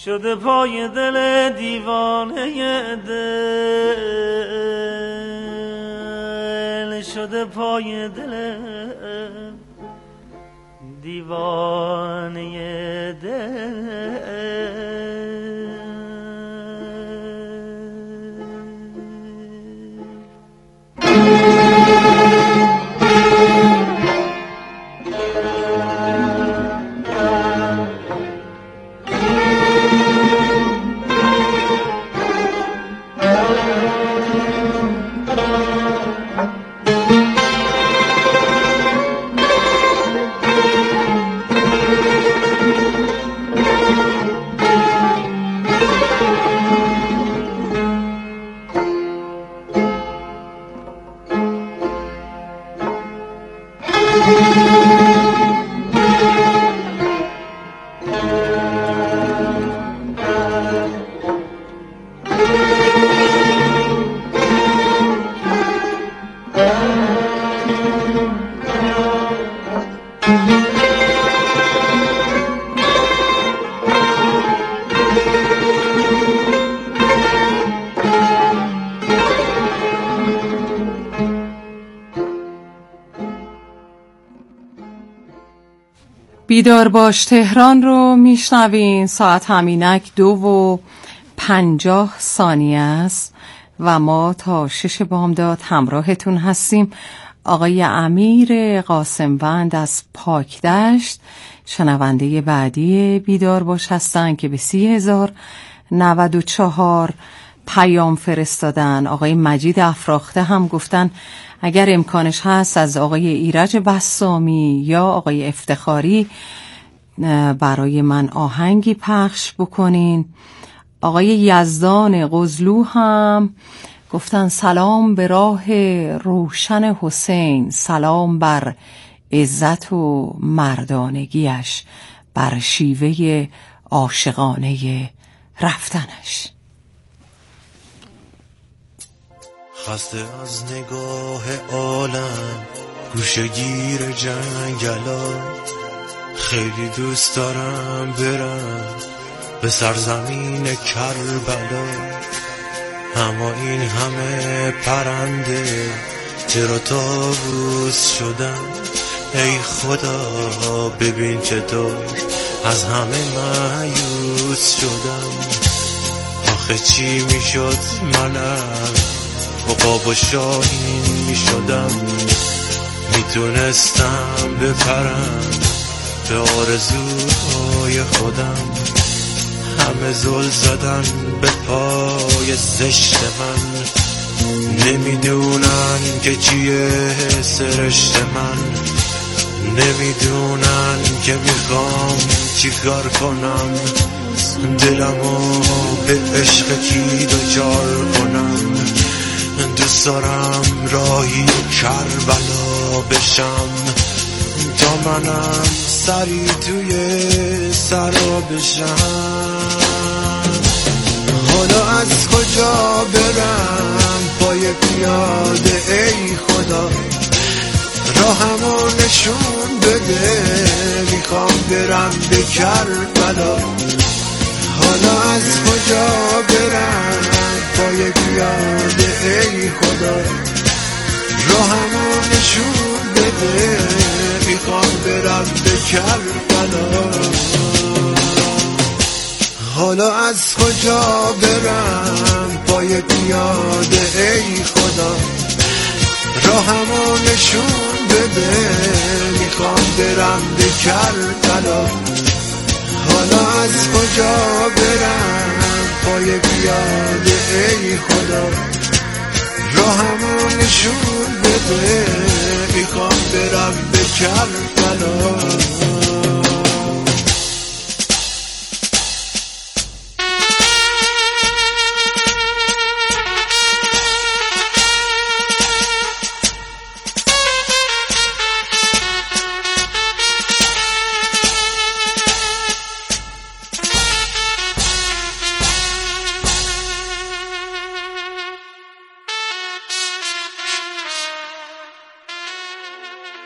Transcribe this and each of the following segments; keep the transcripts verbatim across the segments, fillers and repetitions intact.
شده پای دل دیوانه دل، شده پای دل دیوانه دل. بیدار باش تهران رو میشنوین. ساعت همینک دو و پنجاه ثانیه است و ما تا شش بامداد همراهتون هستیم. آقای امیر قاسموند از پاکدشت شنونده بعدی بیدار باش هستن که به سی هزار نود و چهار پیام فرستادن. آقای مجید افراخته هم گفتن اگر امکانش هست از آقای ایرج بسامی یا آقای افتخاری برای من آهنگی پخش بکنین. آقای یزدان قزلو هم گفتن سلام به راه روشن حسین، سلام بر عزت و مردانگیش، بر شیوه عاشقانه رفتنش. خسته از نگاه عالم گوشه گیر جنگلات، خیلی دوست دارم برم به سرزمین کربلا، اما این همه پرنده چرا طاووس شدن؟ ای خدا ببین چطور از همه مایوس شدم. آخه چی میشد منم عقاب و شاهین می شدم، میتونستم بپرم به آرزوهای خودم. همه زل زدن به پای زشت من، نمیدونن که چیه سرشت من، نمیدونن که میخوام چی کار کنم، دلمو به عشق کی دوچار کنم. دوست دارم راهی کربلا بشم تا منم سری توی سرا بشم. حالا از کجا برم پای پیاده ای خدا، راهمو نشون بده میخوام برم به کربلا. حالا از کجا برم پای پیاده ای خدا، راهمو نشون بده میخوام برم به کربلا. حالا از کجا برم پای پیاده ای خدا، راهمو نشون بده میخوام برم به کربلا. حالا از کجا برم پای پیاده ای خدا، راهمو نشون بده میخوام برم به کربلا.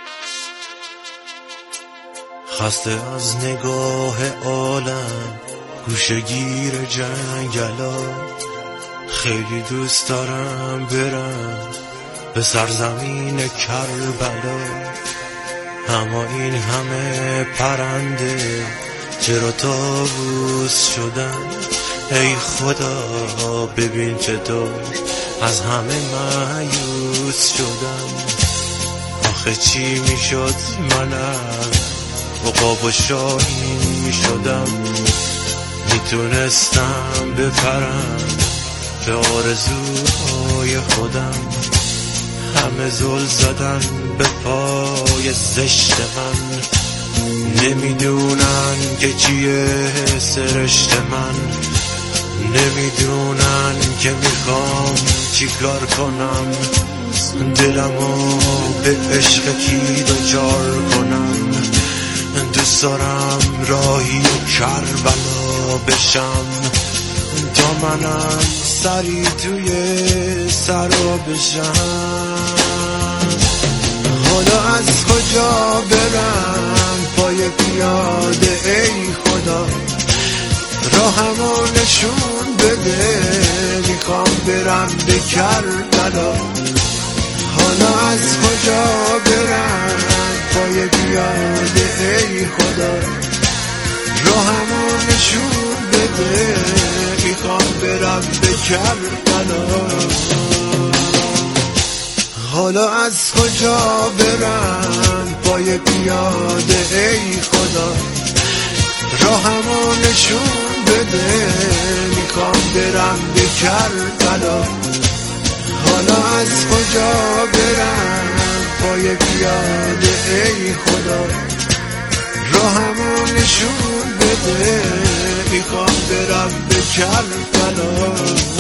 خسته از نگاه عالم گوشگیر جنگلا. خیلی دوست دارم برم به سرزمین کربلا، اما این همه پرنده چرا طاووس شدن؟ ای خدا ببین چطور از همه مایوس شدم. آخه چی میشد منم عقاب و شاهین میشدم، میتونستم بپرم به آرزوهای خودم. همه زل زدن به پای زشت من، نمیدونن که چیه سرشت من، نمیدونن که میخوام چی کار کنم، دلمو به عشق کی دوچار کنم. دوست دارم راهی کربلا بشم، تا منم سری توی سرا بشم. حالا از کجا برم پای پیاده ای خدا، راهمو نشون بده میخوام برم به کربلا. حالا از کجا برم پای پیاده ای خدا، راهمو نشون بده میخوام برم به کربلا. حالا از کجا برم پای پیاده ای خدا، راهمو نشون بده میخوام برم به کربلا. حالا از کجا برم پای پیاده ای خدا، راهمو نشون بده میخوام برم به کربلا.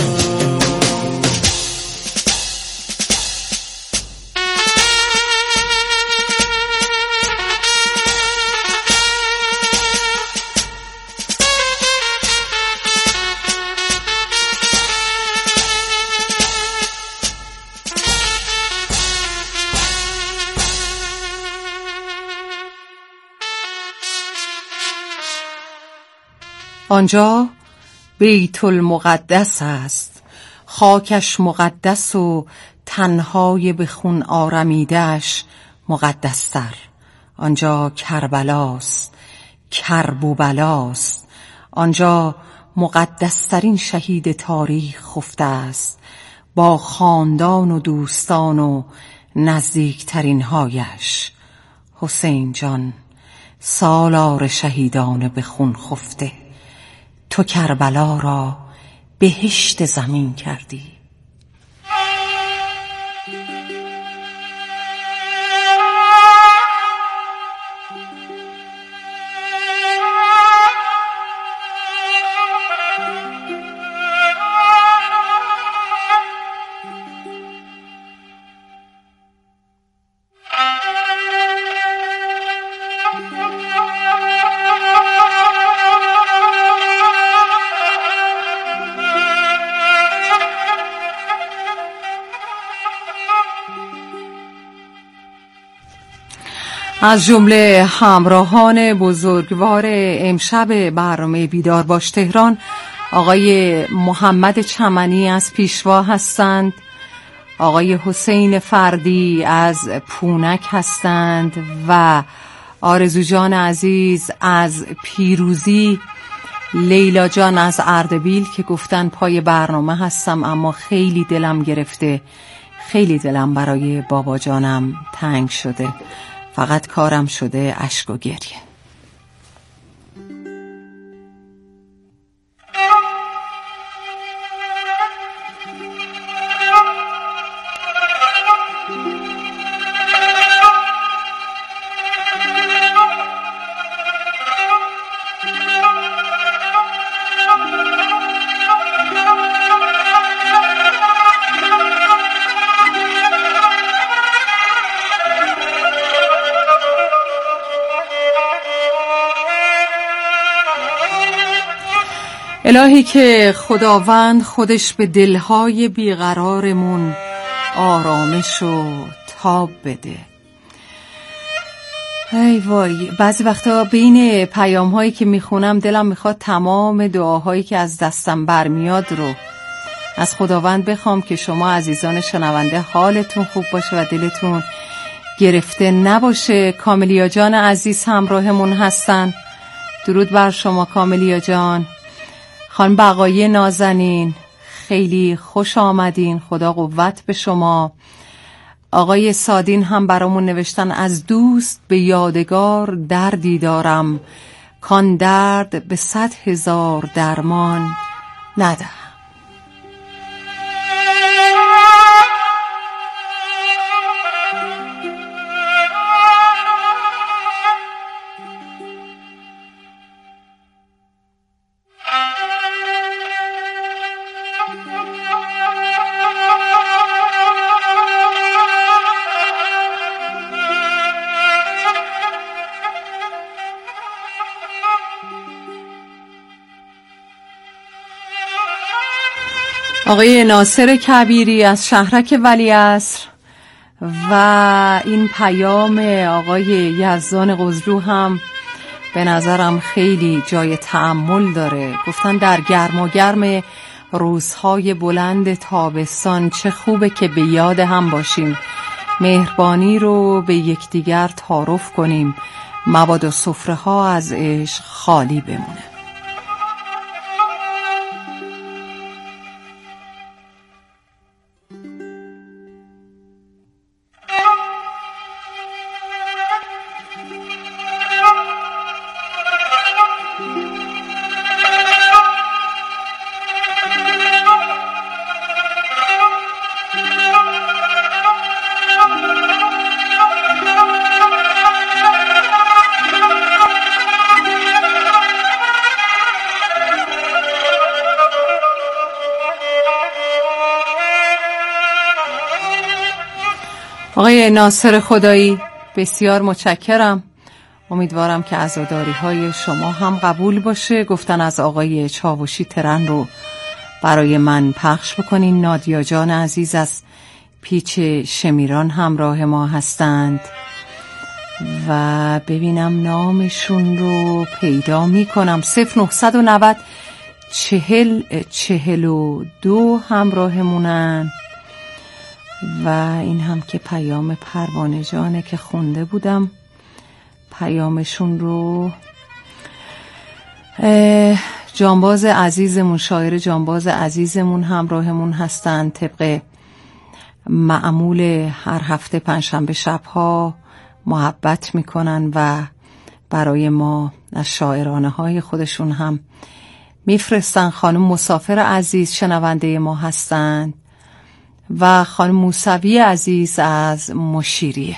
آنجا بیت المقدس است، خاکش مقدس و تنهای به خون آرمیده‌اش مقدستر. آنجا کربلاست، کرب و بلاست. آنجا مقدسترین شهید تاریخ خفته است، با خاندان و دوستان و نزدیکترین هایش. حسین جان سالار شهیدان به خون خفته، تو کربلا را بهشت زمین کردی. از جمله همراهان بزرگوار امشب برنامه بیدار باش تهران آقای محمد چمنی از پیشوا هستند، آقای حسین فردی از پونک هستند و آرزو جان عزیز از پیروزی، لیلا جان از اردبیل که گفتن پای برنامه هستم اما خیلی دلم گرفته، خیلی دلم برای بابا جانم تنگ شده، فقط کارم شده اشک و گریه. الهی که خداوند خودش به دلهای بیقرارمون آرامش و تاب بده. ای وای، بعضی وقتا بین پیام هایی که میخونم دلم میخواد تمام دعاهایی که از دستم برمیاد رو از خداوند بخوام که شما عزیزان شنونده حالتون خوب باشه و دلتون گرفته نباشه. کاملیا جان عزیز همراهمون هستن. درود بر شما کاملیا جان. خانم بقایی نازنین خیلی خوش آمدین، خدا قوت به شما. آقای سادین هم برامون نوشتن از دوست به یادگار دردی دارم، کان درد به صد هزار درمان ندهم. آقای ناصر کبیری از شهرک ولیعصر و این پیام آقای یزدان قزلو هم به نظرم خیلی جای تأمل داره. گفتن در گرم و گرم روزهای بلند تابستان چه خوبه که به یاد هم باشیم، مهربانی رو به یکدیگر تعارف کنیم، مبادا سفره ها از عشق خالی بمونه. آقای ناصر خدایی بسیار متشکرم. امیدوارم که عزاداری های شما هم قبول باشه. گفتن از آقای چاوشی ترن رو برای من پخش بکنین. نادیا جان عزیز از پیچ شمیران همراه ما هستند و ببینم نامشون رو پیدا میکنم. صفر نهصد و نود چهل چهل و دو همراهمونن و این هم که پیام پروانه جانه که خونده بودم پیامشون رو. جانباز عزیزمون، شاعر جانباز عزیزمون همراهمون هستن. طبق معمول هر هفته پنجشنبه شبها محبت میکنن و برای ما از شاعرانه های خودشون هم میفرستن. خانم مسافر عزیز شنونده ما هستند و خانم موسوی عزیز از مشیریه.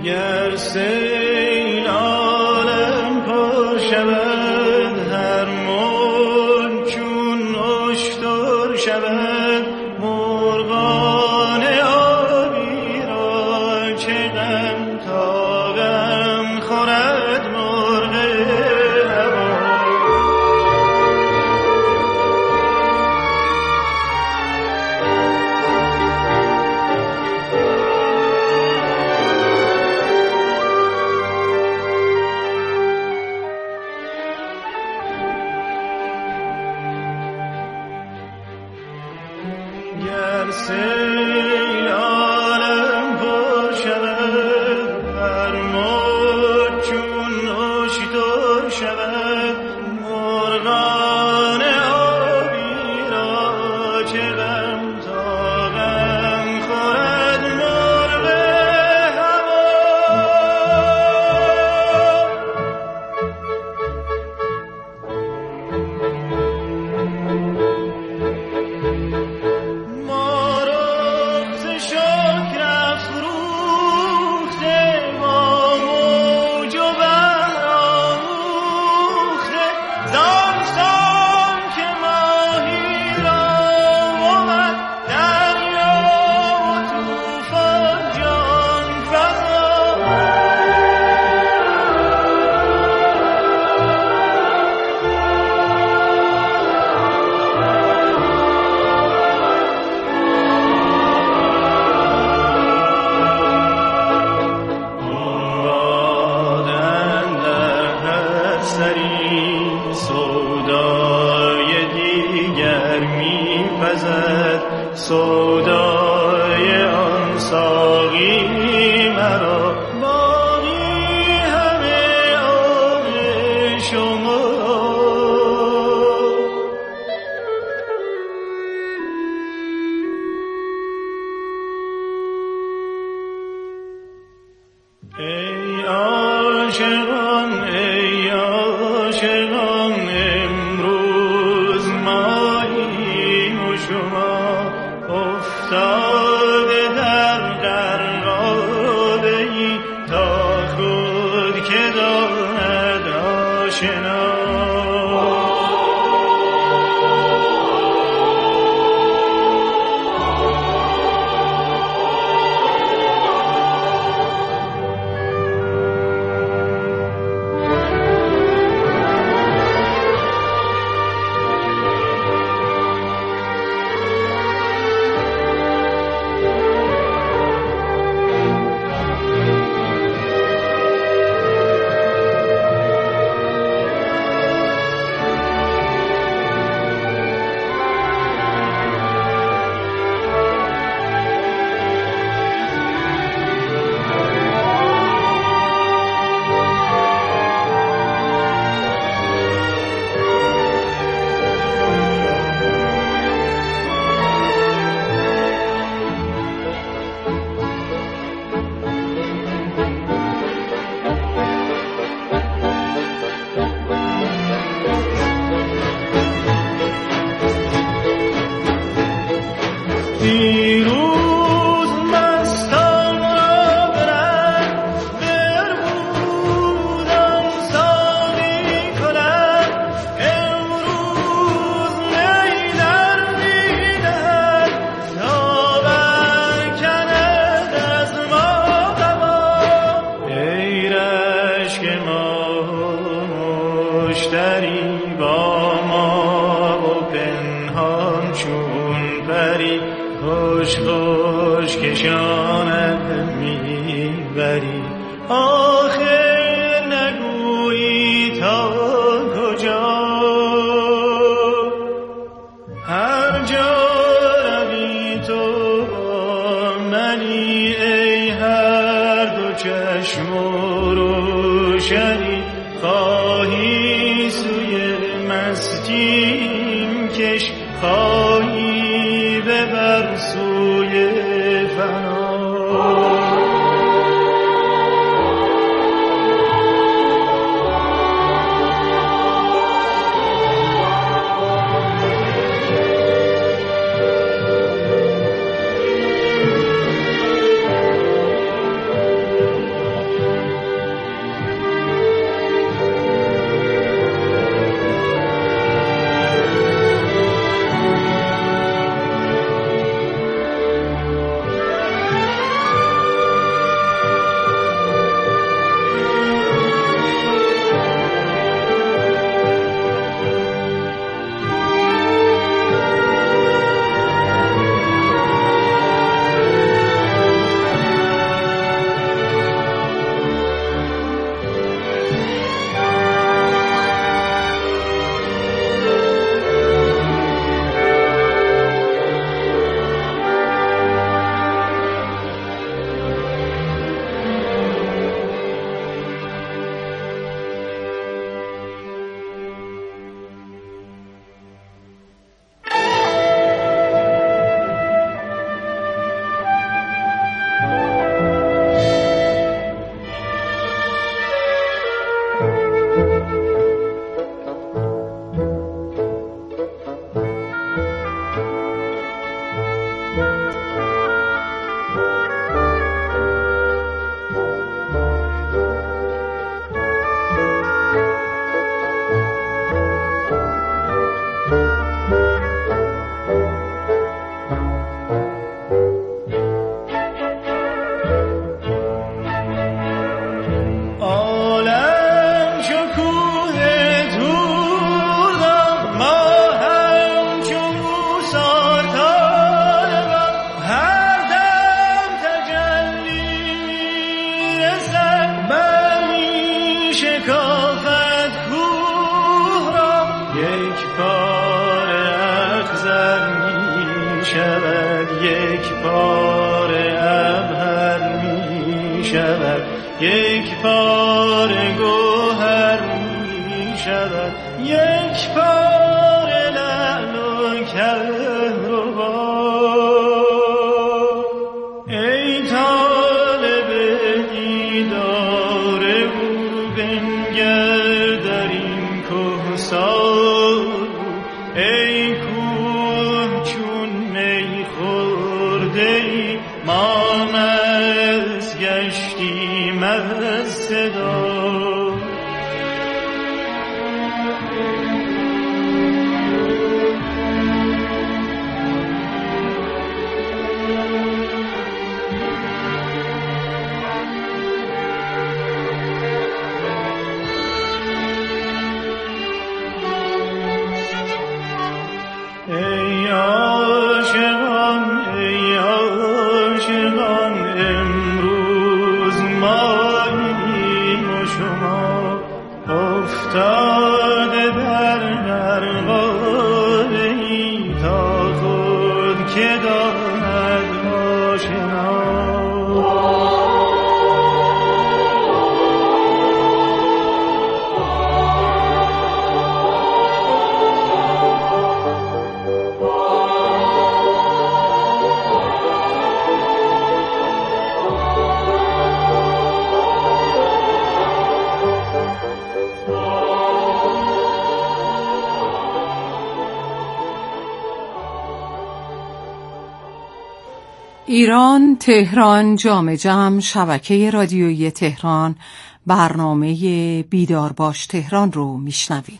گر سیل عالم پر شود هر موج چون اشتر شود مرغان آبی را چه غم تا غم خورد مرغ هوا گر سیل عالم پر شود هر موج چون اشتر شود مرغان آبی را چه غم تا غم خورد مرغ هوا ما رخص شکر افروخته با موج و بحر آموخته زان سان که ماهی را بود دریا و طوفان جان فزا بادن در هر سری سودای دیگر می‌پزد سودای آن ساقی مرا باقی همه آن شما ای عاشقان ای عاشقان امروز ماییم و شما افتاده در غرقابه ای تا خود که داند آشنا دیروز مستان را برد بربودم ساقی کند امروز می در میدهد تا برکند از ما قبا ای رشک ما مشتری با ما و پنهان چون پری خوش خوش کشانت میبری آخر نگویی تا کجا هر جا روی تو با منی ای هر دو چشم و روشنی خواهی سوی مستیم کش خواهی ببر سوی فنا شود، یک پاره گوهر می شود، یک پاره لعل و کهربا. ای طالب دیدار او بنگر در این کهسار، ای کوه چون می خورده ای ما مست گشتیم از صدا. ای عاشقان ای عاشقان امروز ماییم و شما افتاده در غرقابه ای تا خود که داند آشنا. ایران، تهران، جام جم، شبکه رادیویی تهران، برنامه بیدار باش تهران رو میشنوین.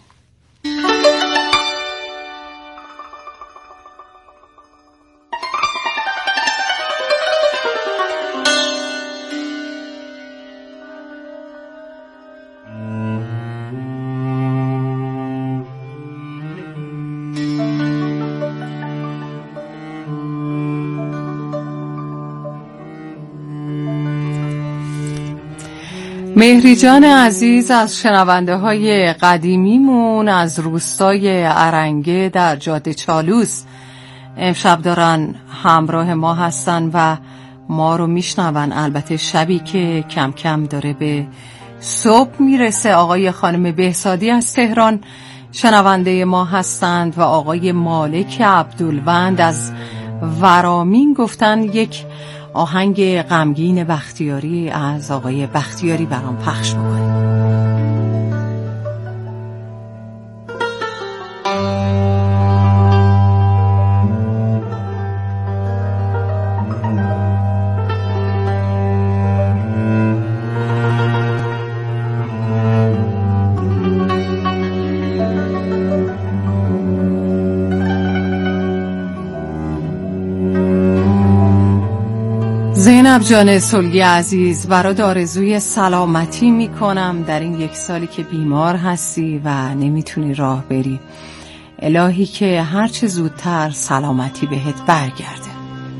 مهری جان عزیز از شنونده های قدیمیمون از روستای ارنگه در جاده چالوس امشب دارن همراه ما هستن و ما رو میشنون. البته شبی که کم کم داره به صبح میرسه. آقای خانم بهزادی از تهران شنونده ما هستند و آقای مالک عبدالوند از ورامین گفتن یک آهنگ غمگین بختیاری از آقای بختیاری برام پخش بکنید. زینب جان سلگی عزیز، برات آرزوی سلامتی میکنم در این یک سالی که بیمار هستی و نمیتونی راه بری. الهی که هرچه زودتر سلامتی بهت برگرده.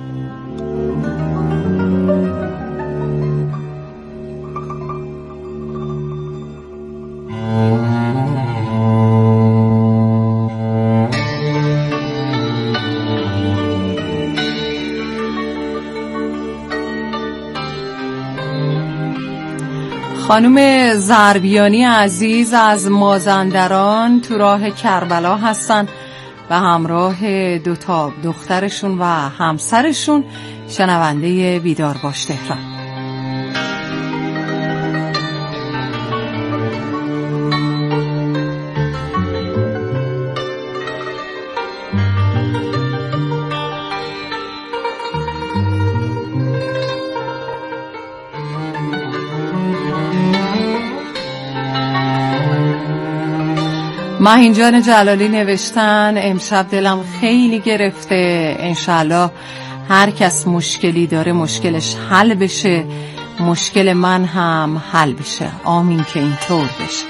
خانم زربیانی عزیز از مازندران تو راه کربلا هستن و همراه دو تا دخترشون و همسرشون شنونده بیدار باش تهران. مهین جلالی نوشتن امشب دلم خیلی گرفته، انشالله هر کس مشکلی داره مشکلش حل بشه، مشکل من هم حل بشه، آمین که اینطور بشه.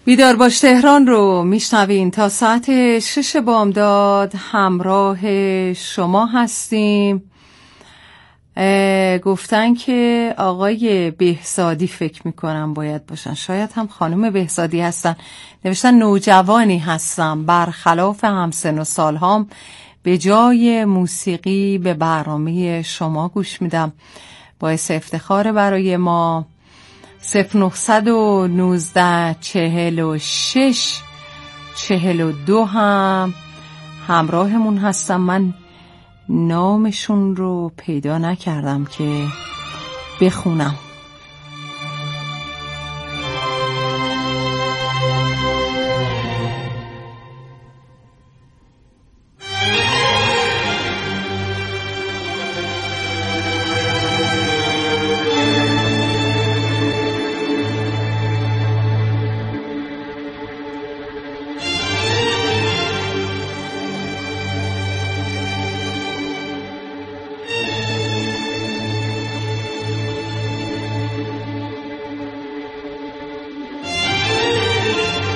بیدار باش تهران رو میشنوین. تا ساعت شش بامداد همراه شما هستیم. گفتن که آقای بهزادی فکر میکنم باید باشن، شاید هم خانم بهزادی هستن. نوشتن نوجوانی هستم، برخلاف همسن و سالهام به جای موسیقی به برنامه شما گوش میدم. باعث افتخار برای ما. صفر نهصد و نوزده چهل و شش چهل و دو هم همراهمون هستم. من نامشون رو پیدا نکردم که بخونم.